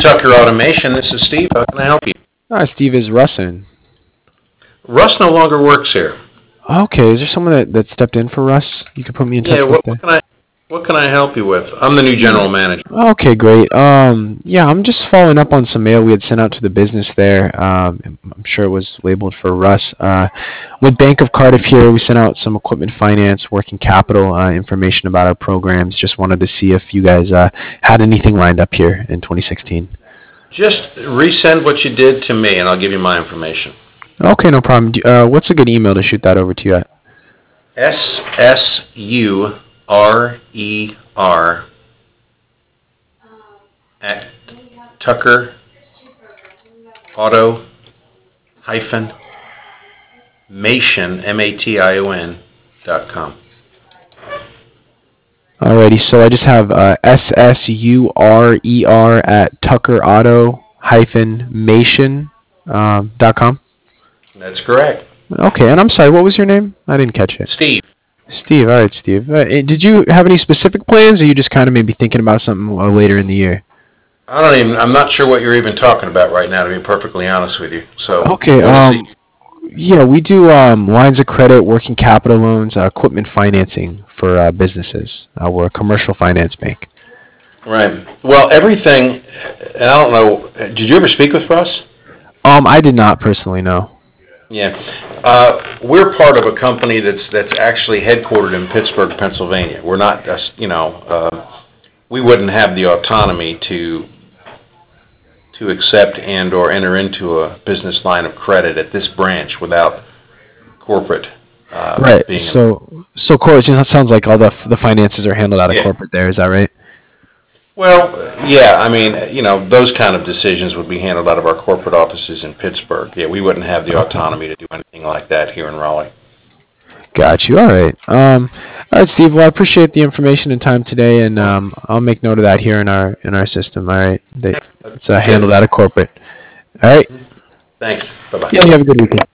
Tucker Automation. This is Steve. How can I help you? Hi, Steve. Is Russ in? Russ no longer works here. Okay, is there someone that stepped in for Russ? You could put me in Yeah, touch with there. what can I help you with? I'm the new general manager. Okay, great. Yeah, I'm just following up on some mail we had sent out to the business there. I'm sure it was labeled for Russ. With Bank of Cardiff here, we sent out some equipment finance, working capital information about our programs. Just wanted to see if you guys had anything lined up here in 2016. Just resend what you did to me, and I'll give you my information. Okay, no problem. What's a good email to shoot that over to you at? SSURER at Tucker Auto hyphen Mation MATION.com. Alrighty, so I just have SSURER at tuckerauto-mation.com. That's correct. Okay, and I'm sorry, what was your name? I didn't catch it. Steve. Steve, alright, Steve. Did you have any specific plans, or you just kind of maybe thinking about something later in the year? I'm not sure what you're even talking about right now, to be perfectly honest with you. So, Okay, yeah, we do lines of credit, working capital loans, equipment financing for businesses. We're a commercial finance bank. Right. Well, everything, and I don't know, did you ever speak with Russ? I did not personally know. Yeah. We're part of a company that's actually headquartered in Pittsburgh, Pennsylvania. We're not, we wouldn't have the autonomy to accept and or enter into a business line of credit at this branch without corporate Right. being So corporate, it sounds like all the finances are handled out of Yeah. corporate there. Is that right? Well, yeah, I mean, those kind of decisions would be handled out of our corporate offices in Pittsburgh. Yeah, we wouldn't have the autonomy to do anything like that here in Raleigh. Got you. All right. All right, Steve. Well, I appreciate the information and time today, and I'll make note of that here in our system. All right. It's handled out of corporate. All right. Thanks. Bye-bye. Yeah. You have a good weekend.